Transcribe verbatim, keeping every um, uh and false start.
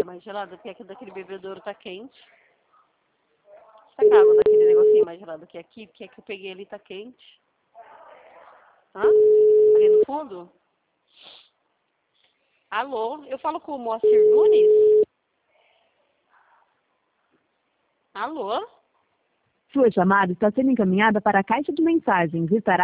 mais gelada, porque aqui daquele bebedouro tá quente. Saca a água daquele negocinho mais gelado que aqui, porque é que eu peguei ali tá quente. Hã? Ali no fundo? Alô? Eu falo com o Moacir Nunes? Alô? Sua chamada está sendo encaminhada para a caixa de mensagens. Estará